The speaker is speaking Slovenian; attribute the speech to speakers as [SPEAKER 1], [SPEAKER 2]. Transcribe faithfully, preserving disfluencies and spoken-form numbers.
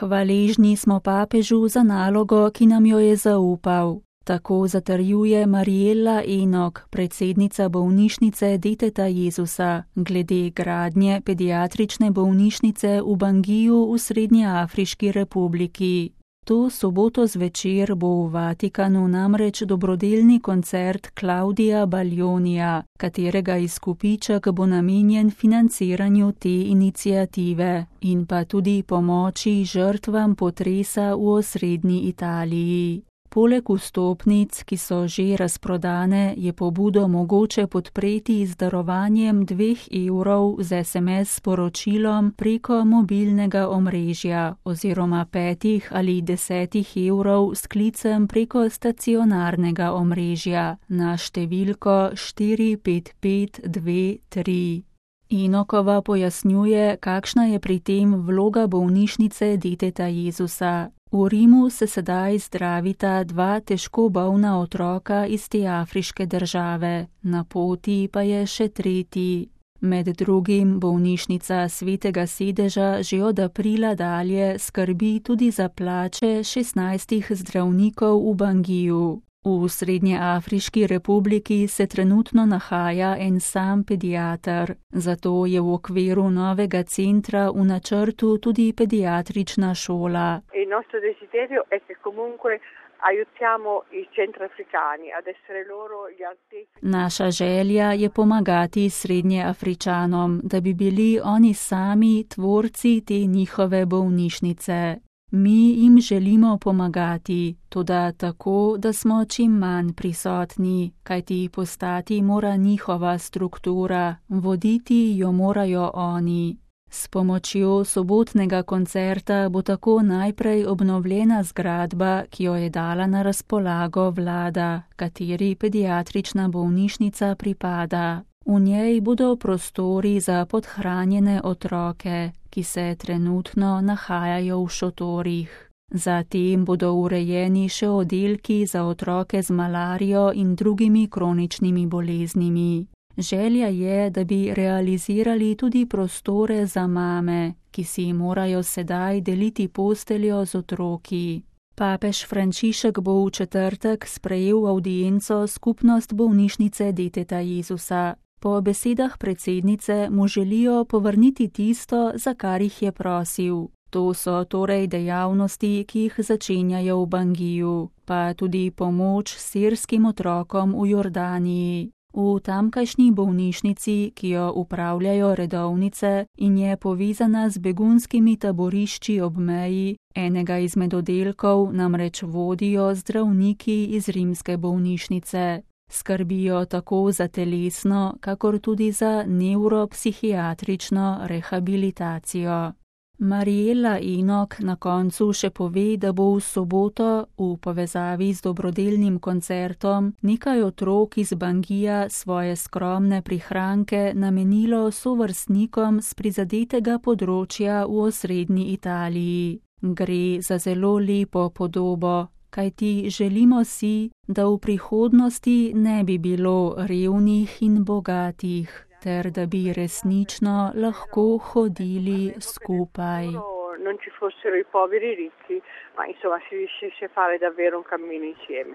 [SPEAKER 1] Hvaležni smo papežu za nalogo, ki nam jo je zaupal. Tako zatrjuje Mariela Enok, predsednica bolnišnice Deteta Jezusa, glede gradnje pediatrične bolnišnice v Bangiju v Srednjeafriški republiki. To soboto zvečer bo v Vatikanu namreč dobrodelni koncert Claudia Baglionija, katerega izkupiček bo namenjen financiranju te iniciative in pa tudi pomoči žrtvam potresa v osrednji Italiji. Poleg vstopnic, ki so že razprodane, je pobudo mogoče podpreti z darovanjem dveh evrov z es em es sporočilom preko mobilnega omrežja oziroma petih ali desetih evrov s klicem preko stacionarnega omrežja na številko štiri pet pet dve tri. Enokova pojasnjuje, kakšna je pri tem vloga bolnišnice Deteta Jezusa. V Rimu se sedaj zdravita dva težko bolna otroka iz te afriške države, na poti pa je še tretji. Med drugim bolnišnica Svetega sedeža že od aprila dalje skrbi tudi za plače šestnajstih zdravnikov v Bangiju. V Srednjeafriški republiki se trenutno nahaja en sam pediater, zato je v okviru novega centra v načrtu tudi pediatrična šola.
[SPEAKER 2] Il nostro desiderio è che comunque aiutiamo i centroafricani ad essere loro gli artefici.
[SPEAKER 1] Naša želja je pomagati Srednjeafričanom, da bi bili oni sami tvorci te njihove bolnišnice. Mi jim želimo pomagati, toda tako, da smo čim manj prisotni, kajti postati mora njihova struktura, voditi jo morajo oni. S pomočjo sobotnega koncerta bo tako najprej obnovljena zgradba, ki jo je dala na razpolago vlada, kateri pediatrična bolnišnica pripada. V njej bodo prostori za podhranjene otroke, ki se trenutno nahajajo v šotorih. Zatem bodo urejeni še oddelki za otroke z malarijo in drugimi kroničnimi boleznimi. Želja je, da bi realizirali tudi prostore za mame, ki si morajo sedaj deliti posteljo z otroki. Papež Frančišek bo v četrtek sprejel avdienco skupnost bolnišnice Deteta Jezusa. Po besedah predsednice mu želijo povrniti tisto, za kar jih je prosil. To so torej dejavnosti, ki jih začenjajo v Bangiju, pa tudi pomoč sirskim otrokom v Jordaniji. V tamkajšnji bolnišnici, ki jo upravljajo redovnice in je povezana z begunskimi taborišči ob meji, enega izmed oddelkov namreč vodijo zdravniki iz rimske bolnišnice. Skrbijo tako za telesno, kakor tudi za nevropsihiatrično rehabilitacijo. Mariela Enok na koncu še pove, da bo v soboto v povezavi z dobrodelnim koncertom nekaj otrok iz Bangija svoje skromne prihranke namenilo sovrstnikom z prizadetega področja v osrednji Italiji. Gre za zelo lepo podobo, kajti želimo si, da v prihodnosti ne bi bilo revnih in bogatih, ter da bi resnično lahko hodili skupaj.
[SPEAKER 2] Non ci fossero i poveri ricchi, ma insomma si riuscisse a fare davvero un cammino insieme.